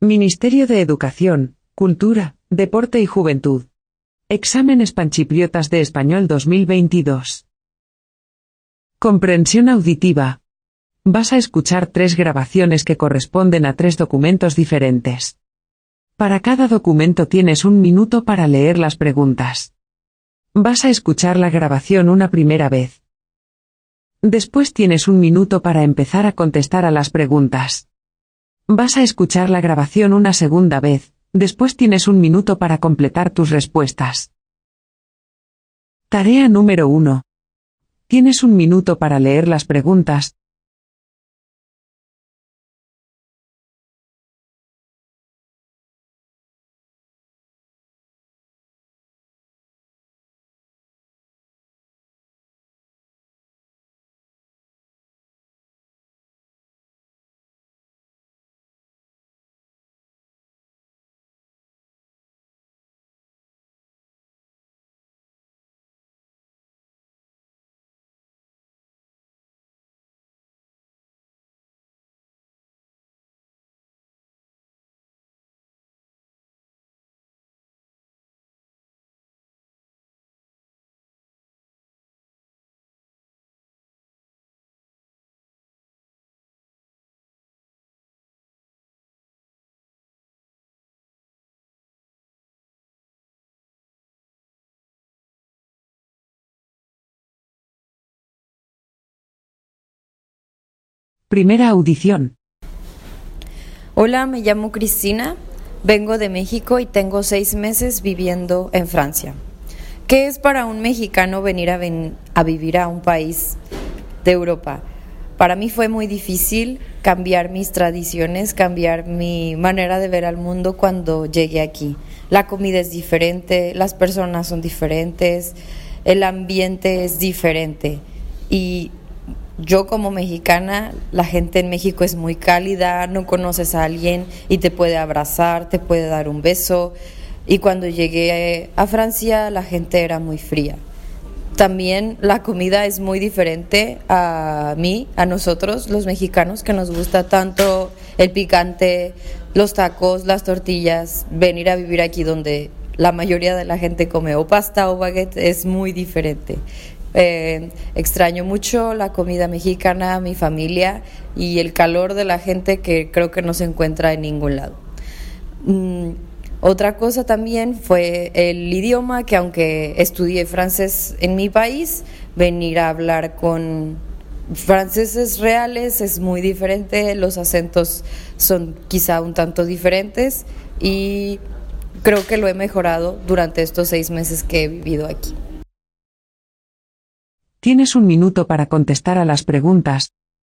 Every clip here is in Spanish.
Ministerio de Educación, Cultura, Deporte y Juventud. Exámenes Panchipriotas de Español 2022. Comprensión auditiva. Vas a escuchar 3 grabaciones que corresponden a 3 documentos diferentes. Para cada documento tienes 1 minuto para leer las preguntas. Vas a escuchar la grabación una primera vez. Después tienes 1 minuto para empezar a contestar a las preguntas. Vas a escuchar la grabación una segunda vez, después tienes 1 minuto para completar tus respuestas. Tarea número 1. Tienes 1 minuto para leer las preguntas. Primera audición. Hola, me llamo Cristina, vengo de México y tengo 6 meses viviendo en Francia. ¿Qué es para un mexicano venir a vivir a un país de Europa? Para mí fue muy difícil cambiar mis tradiciones, cambiar mi manera de ver al mundo cuando llegué aquí. La comida es diferente, las personas son diferentes, el ambiente es diferente. Y yo como mexicana, la gente en México es muy cálida, no conoces a alguien y te puede abrazar, te puede dar un beso. Y cuando llegué a Francia, la gente era muy fría. También la comida es muy diferente a nosotros, los mexicanos, que nos gusta tanto el picante, los tacos, las tortillas. Venir a vivir aquí donde la mayoría de la gente come o pasta o baguette es muy diferente. Extraño mucho la comida mexicana, mi familia y el calor de la gente que creo que no se encuentra en ningún lado. Otra cosa también fue el idioma, que aunque estudié francés en mi país, venir a hablar con franceses reales es muy diferente, los acentos son quizá un tanto diferentes y creo que lo he mejorado durante estos 6 meses que he vivido aquí. Tienes 1 minuto para contestar a las preguntas.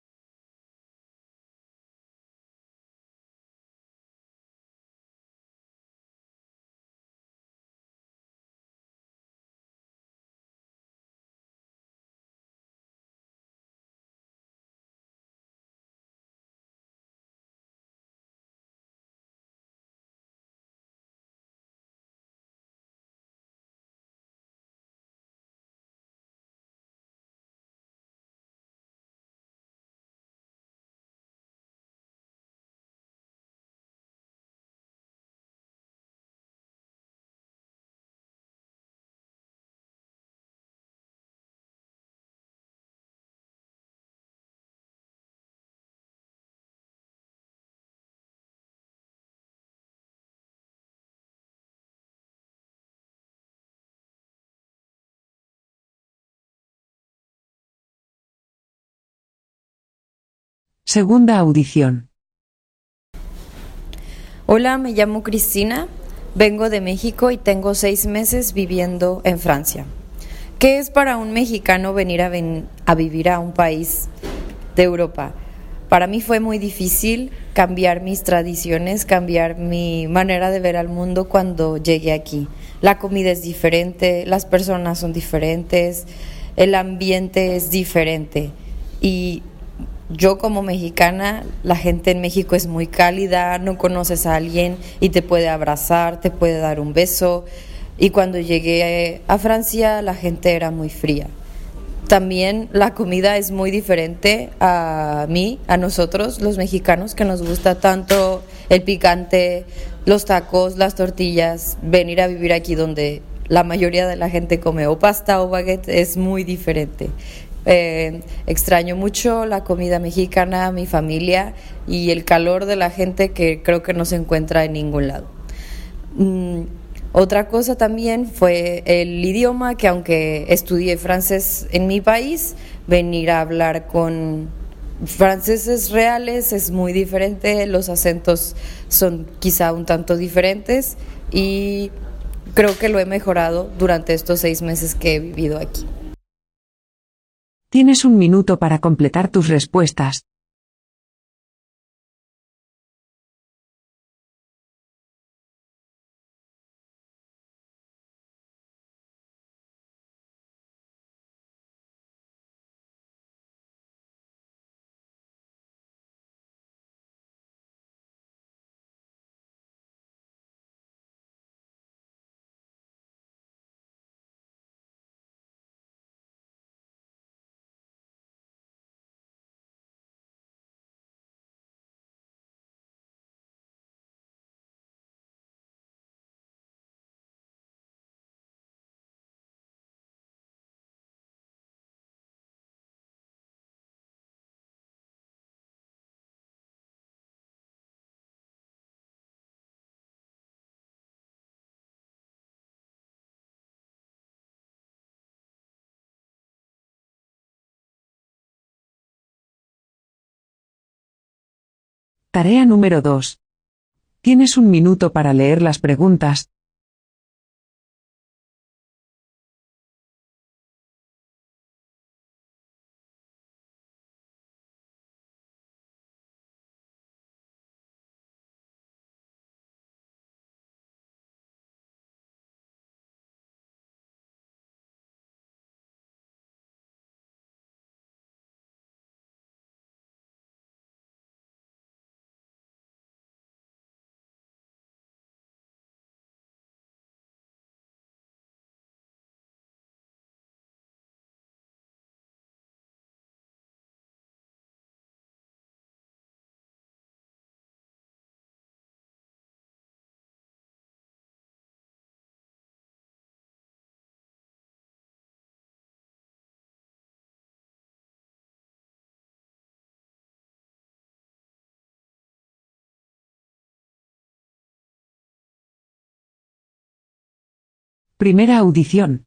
Segunda audición. Hola, me llamo Cristina, vengo de México y tengo 6 meses viviendo en Francia. ¿Qué es para un mexicano venir a vivir a un país de Europa? Para mí fue muy difícil cambiar mis tradiciones, cambiar mi manera de ver al mundo cuando llegué aquí. La comida es diferente, las personas son diferentes, el ambiente es diferente. Y yo como mexicana, la gente en México es muy cálida, no conoces a alguien y te puede abrazar, te puede dar un beso. Y cuando llegué a Francia, la gente era muy fría. También la comida es muy diferente a nosotros, los mexicanos, que nos gusta tanto el picante, los tacos, las tortillas, venir a vivir aquí donde la mayoría de la gente come o pasta o baguette es muy diferente. Extraño mucho la comida mexicana, mi familia y el calor de la gente que creo que no se encuentra en ningún lado. Otra cosa también fue el idioma, que aunque estudié francés en mi país, venir a hablar con franceses reales es muy diferente, los acentos son quizá un tanto diferentes y creo que lo he mejorado durante estos 6 meses que he vivido aquí. Tienes un minuto para completar tus respuestas. Tarea número 2. Tienes un minuto para leer las preguntas. Primera audición.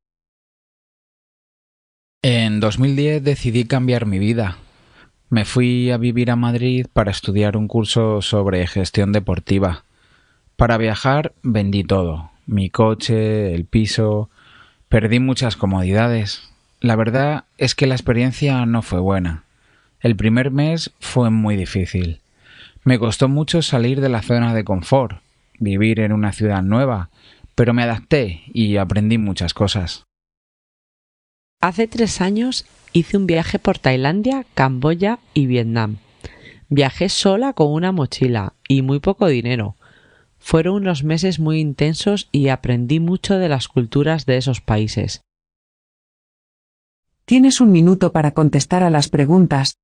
En 2010 decidí cambiar mi vida. Me fui a vivir a Madrid para estudiar un curso sobre gestión deportiva. Para viajar vendí todo, mi coche, el piso, perdí muchas comodidades. La verdad es que la experiencia no fue buena. El primer mes fue muy difícil. Me costó mucho salir de la zona de confort, vivir en una ciudad nueva, pero me adapté y aprendí muchas cosas. Hace 3 años hice un viaje por Tailandia, Camboya y Vietnam. Viajé sola con una mochila y muy poco dinero. Fueron unos meses muy intensos y aprendí mucho de las culturas de esos países. Tienes un minuto para contestar a las preguntas.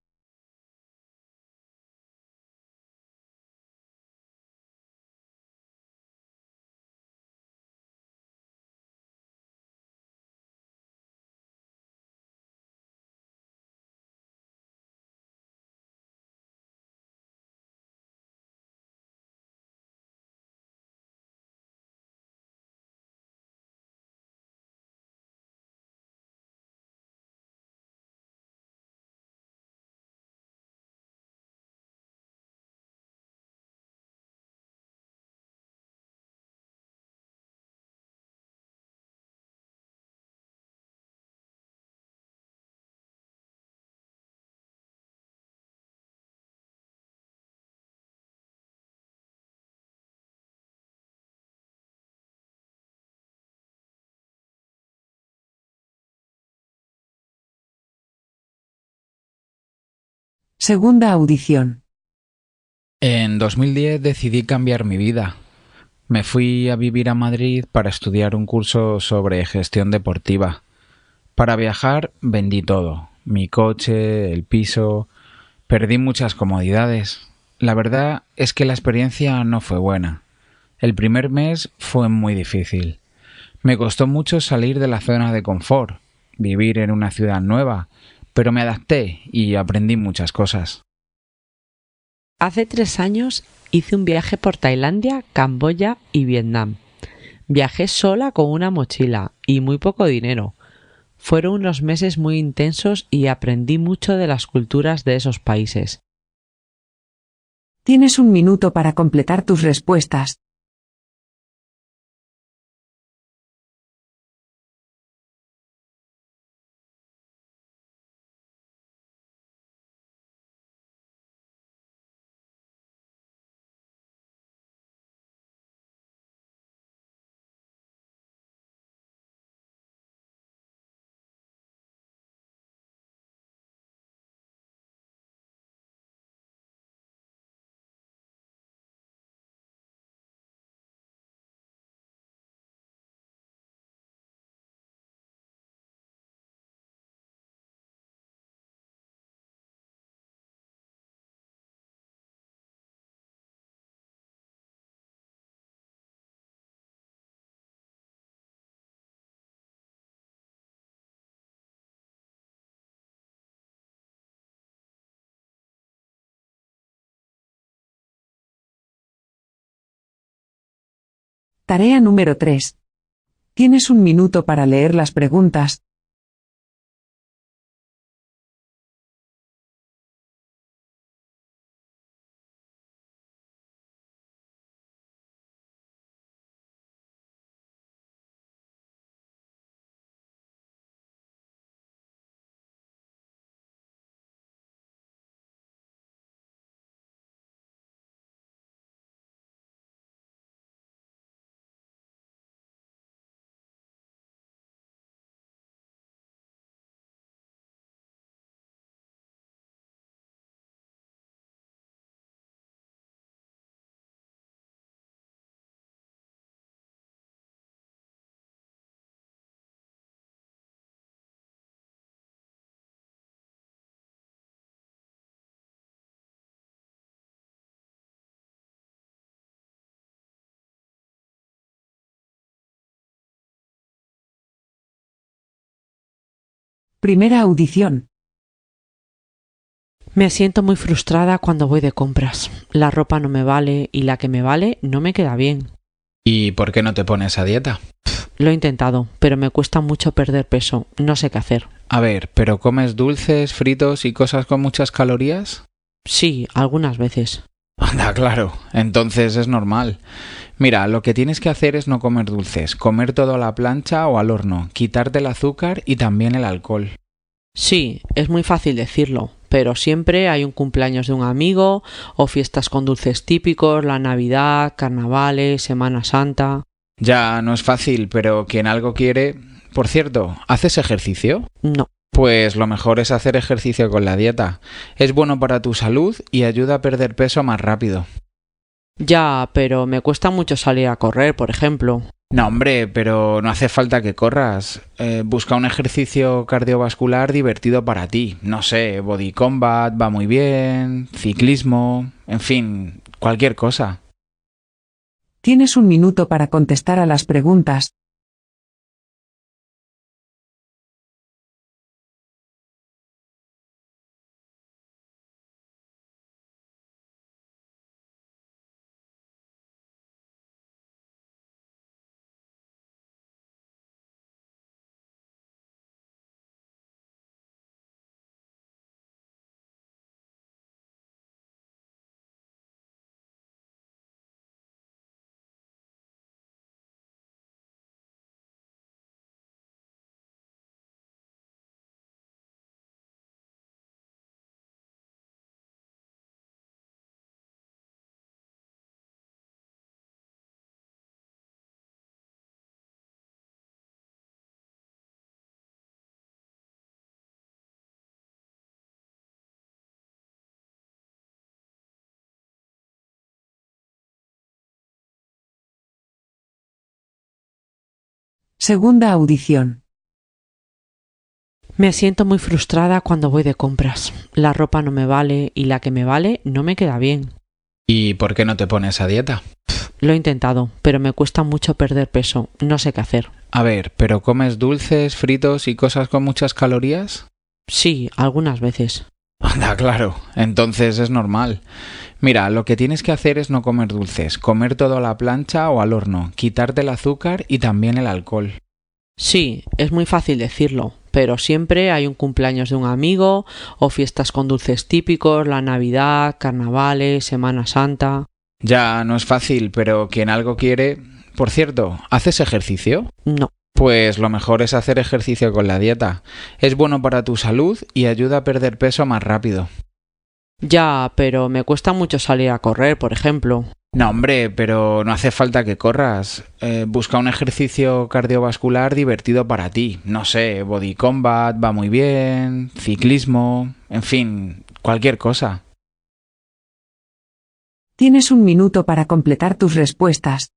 Segunda audición. En 2010 decidí cambiar mi vida. Me fui a vivir a Madrid para estudiar un curso sobre gestión deportiva. Para viajar vendí todo, mi coche, el piso, perdí muchas comodidades. La verdad es que la experiencia no fue buena. El primer mes fue muy difícil. Me costó mucho salir de la zona de confort, vivir en una ciudad nueva, pero me adapté y aprendí muchas cosas. Hace 3 años hice un viaje por Tailandia, Camboya y Vietnam. Viajé sola con una mochila y muy poco dinero. Fueron unos meses muy intensos y aprendí mucho de las culturas de esos países. Tienes un minuto para completar tus respuestas. Tarea número 3. Tienes un minuto para leer las preguntas. Primera audición. Me siento muy frustrada cuando voy de compras. La ropa no me vale y la que me vale no me queda bien. ¿Y por qué no te pones a dieta? Lo he intentado, pero me cuesta mucho perder peso. No sé qué hacer. A ver, ¿pero comes dulces, fritos y cosas con muchas calorías? Sí, algunas veces. Anda, claro, entonces es normal. Mira, lo que tienes que hacer es no comer dulces, comer todo a la plancha o al horno, quitarte el azúcar y también el alcohol. Sí, es muy fácil decirlo, pero siempre hay un cumpleaños de un amigo o fiestas con dulces típicos, la Navidad, carnavales, Semana Santa. Ya no es fácil, pero quien algo quiere... Por cierto, ¿haces ejercicio? No. Pues lo mejor es hacer ejercicio con la dieta. Es bueno para tu salud y ayuda a perder peso más rápido. Ya, pero me cuesta mucho salir a correr, por ejemplo. No, hombre, pero no hace falta que corras. Busca un ejercicio cardiovascular divertido para ti. No sé, body combat va muy bien, ciclismo, en fin, cualquier cosa. Tienes un minuto para contestar a las preguntas. Segunda audición. Me siento muy frustrada cuando voy de compras. La ropa no me vale y la que me vale no me queda bien. ¿Y por qué no te pones a dieta? Lo he intentado, pero me cuesta mucho perder peso. No sé qué hacer. A ver, ¿pero comes dulces, fritos y cosas con muchas calorías? Sí, algunas veces. Anda, claro, entonces es normal. Mira, lo que tienes que hacer es no comer dulces, comer todo a la plancha o al horno, quitarte el azúcar y también el alcohol. Sí, es muy fácil decirlo, pero siempre hay un cumpleaños de un amigo o fiestas con dulces típicos, la Navidad, carnavales, Semana Santa. Ya no es fácil, pero quien algo quiere... Por cierto, ¿haces ejercicio? No. Pues lo mejor es hacer ejercicio con la dieta. Es bueno para tu salud y ayuda a perder peso más rápido. Ya, pero me cuesta mucho salir a correr, por ejemplo. No, hombre, pero no hace falta que corras. Busca un ejercicio cardiovascular divertido para ti. No sé, body combat va muy bien, ciclismo, en fin, cualquier cosa. Tienes un minuto para completar tus respuestas.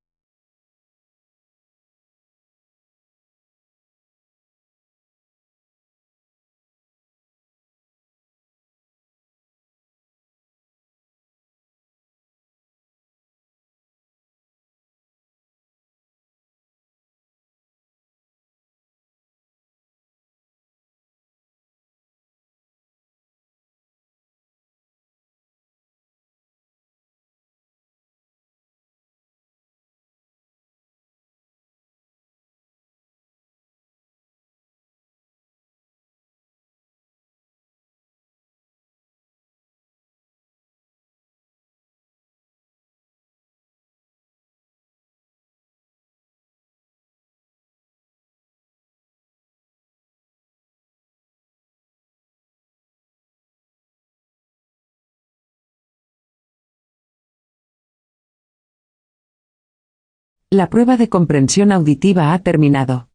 La prueba de comprensión auditiva ha terminado.